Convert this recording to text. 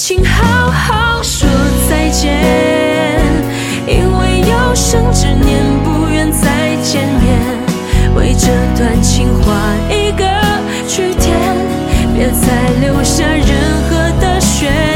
请好好说再见，因为有生之年不愿再见面，为这段情画一个句点，别再留下任何的悬念。